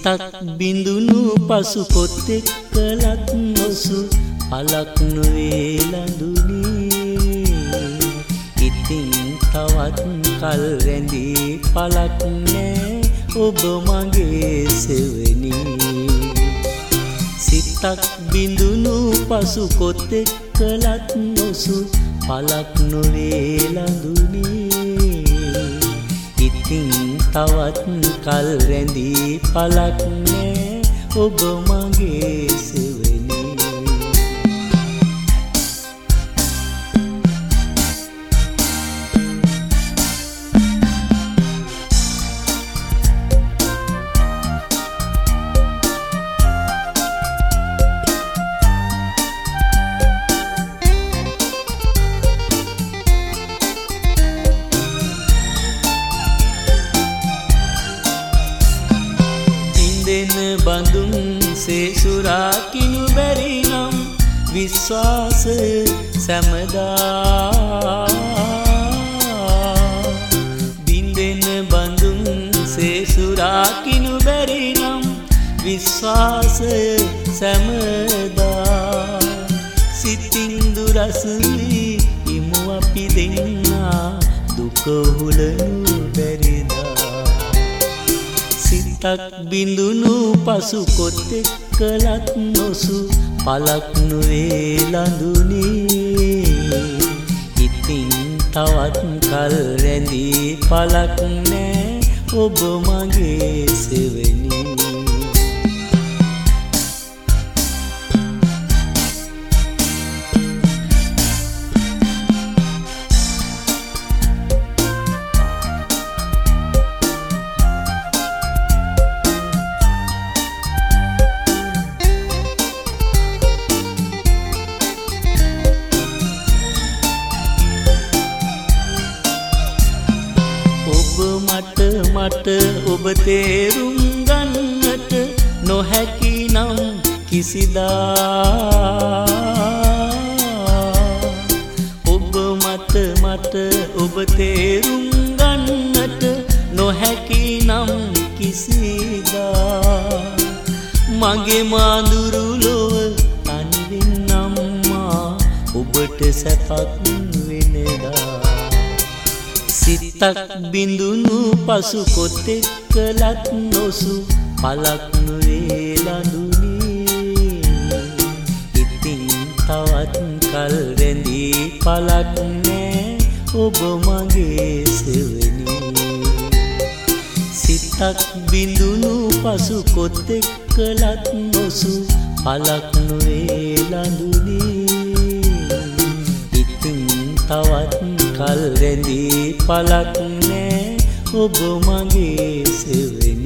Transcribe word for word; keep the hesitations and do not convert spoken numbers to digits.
සිතක් බිඳුණු පසු කොතෙක් කලත් නොසු පලක් නොවේ ලඳුනේ. ඉතින් තවත් කල් රැඳී පලක් නෑ ඔබ මගේ සෙවණි. සිතක් බිඳුණු පසු කොතෙක් කලත් නොසු පලක් නොවේ ලඳුනේ. ඉතින් තවත් කල් රැඳී පලක් නෑ ඔබ මගේ සෙවණි. බඳුන් සේසුරා කිනු බැරි නම් විශ්වාස සැමදා. බින්දෙන බඳුන් සේසුරා කිනු බැරි නම් විශ්වාස සැමදා. සිතින් දුරස් වී ඉමු අපි දෙන්නා දුක හුලනු බැරිදා. සිතක් බිඳුණු පසු කොතෙක් කලත් නොසු පලක් නොවේ ලඳුනේ. ඉතින් තවත් කල් රැඳී පලක් නෑ ඔබ මගේ සෙවණි. මට මට ඔබ තේරුම් ගන්නට නොහැකි නම් කිසිදා. ඔබ මට මට ඔබ තේරුම් ගන්නට නොහැකි නම් කිසිදා. මගේ මාඳුරු ලොව තනිවෙන්නම් මා ඔබට සැපක් වෙනදා. සිතක් බිඳුණු පසු කොතෙක් කලත් නොසු පලක් නොවේ ලඳුනේ. ඉතින් තවත් කල් රැඳී පලක් නෑ ඔබ මගේ සෙවණි. සිතක් බිඳුණු පසු කොතෙක් කලත් නොසු පලක් නොවේ ලඳුනේ. ඉතින් තවත් කල් රැඳී පලක් නෑ ඔබ මගේ සෙවණි.